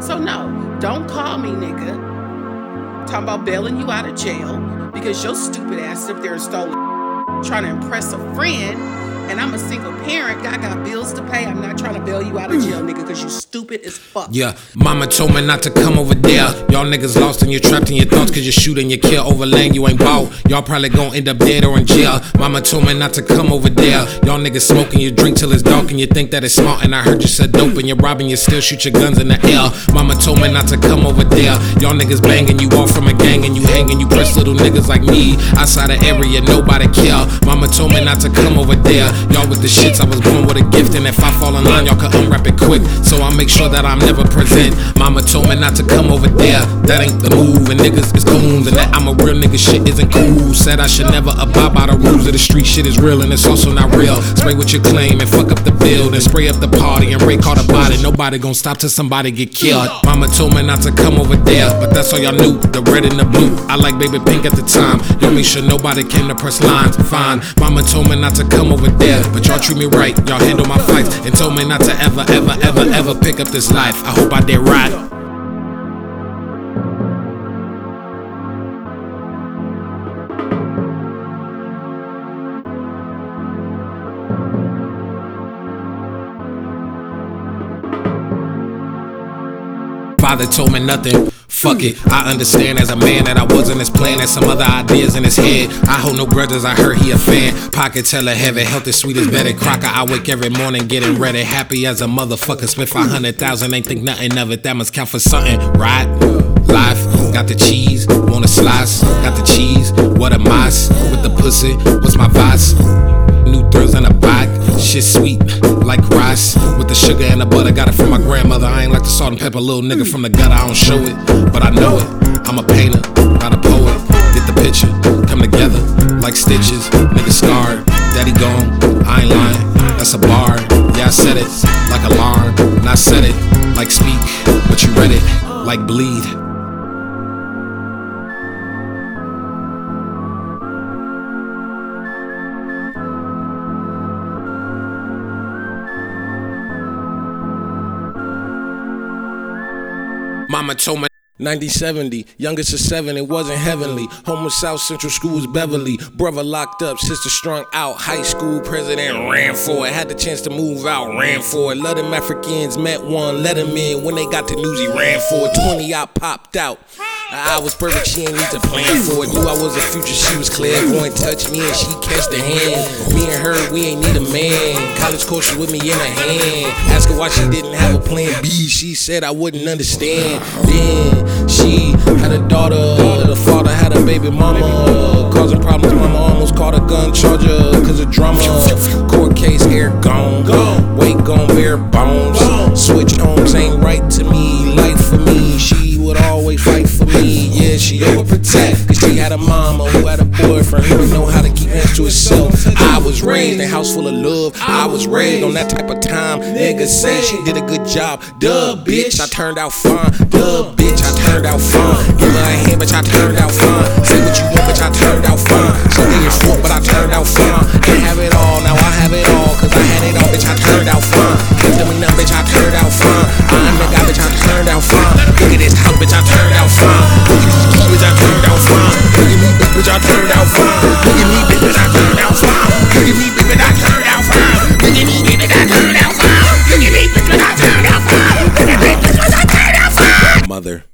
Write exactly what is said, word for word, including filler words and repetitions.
So no, don't call me nigga. Talking about bailing you out of jail because your stupid ass up there and stole trying to impress a friend. And I'm a single parent. I got bills to pay. I'm not trying to bail you out of jail, nigga, because you stupid as fuck. Yeah, mama told me not to come over there. Y'all niggas lost and you're trapped in your thoughts because you shoot and you kill over land you ain't bought. Y'all probably gon' end up dead or in jail. Mama told me not to come over there. Y'all niggas smoking, you drink till it's dark and you think that it's smart. And I heard you said dope and you're robbing, you still shoot your guns in the air. Mama told me not to come over there. Y'all niggas banging, you off from a gang and you hanging. You press little niggas like me outside the area, nobody care. Mama told me not to come over there. Y'all with the shits, I was born with a gift, and if I fall in line, y'all can unwrap it quick. So I make sure that I'm never present. Mama told me not to come over there. That ain't the move, and niggas is goons, and that I'm a real nigga shit isn't cool. Said I should never abide by the rules of the street. Shit is real, and it's also not real. Spray what you claim and fuck up the build, and spray up the party and break all the body. Nobody gon' stop till somebody get killed. Mama told me not to come over there, but that's all y'all knew. The red and the blue. I like baby pink at the time. Y'all make sure nobody came to press lines. Fine. Mama told me not to come over there, but y'all treat me right, y'all handle my fights, and told me not to ever, ever, ever, ever pick up this life. I hope I did right. Father told me nothing. Fuck it, I understand as a man that I wasn't as planned as some other ideas in his head. I hold no grudges, I heard he a fan. Pocket teller heavy, health is sweet as Betty Crocker. I wake every morning getting ready, happy as a motherfucker. Spent five hundred thousand, ain't think nothing of it. That must count for something, right? Life, got the cheese, want a slice. Got the cheese, what a mice. With the pussy, what's my vice? New thrills in the back, shit sweet like rice. With the sugar and the butter, got it from my grandmother. I ain't like the salt and pepper little nigga from the gutter. I don't show it, but I know it. I'm a painter, not a poet. Get the picture, come together like stitches. Nigga scarred, daddy gone, I ain't lying. That's a bar, yeah I said it like alarm, and I said it like speak, but you read it like bleed. Mama told me ninety seventy, youngest of seven, it wasn't heavenly. Home of South Central School was Beverly. Brother locked up, sister strung out. High school president ran for it. Had the chance to move out, ran for it. Let them Africans met one, let him in. When they got the news, he ran for it. twenty, I popped out. I was perfect, she ain't need to plan for it. Knew I was a future, she was clairvoyant. Touch me and she catch the hand. Me and her, we ain't need a man. College course with me in her hand. Ask her why she didn't have a plan B. She said I wouldn't understand. Then she had a daughter. The father had a baby mama. Causing problems, mama almost caught a gun charger cause of drama. Court case, hair gone. Weight gone, bare bones. Switch homes ain't right to me. Life for me, she would always fight for me. Yeah, she overprotect, cause she had a mama who had a boyfriend who didn't know how to keep hands to herself. I was raised in a house full of love. I was raised on that type of time. Niggas say she did a good job. Duh, bitch, I turned out fine. Duh, bitch, I turned out fine. Give her a hand, bitch, I turned out fine. Say what you want, bitch, I turned out fine. So they your fault, but I turned out fine. Didn't have it all, now I have it all. Cause I had it all, bitch, I turned out fine. Can't tell me nothing, bitch, I turned out fine. I'm the guy, bitch, I turned out fine. Look at this house, bitch, I turned out fine. Look at these keys, bitch, I turned out fine. Look at me, bitch, I turned out fine. Look at me, bitch, I turned out fine. Look at me, bitch, I turned out fine. Look at me, bitch, I turned out fine. Look at me, bitch, I turned out fine. Look at me, bitch, I turned out fine. Mother.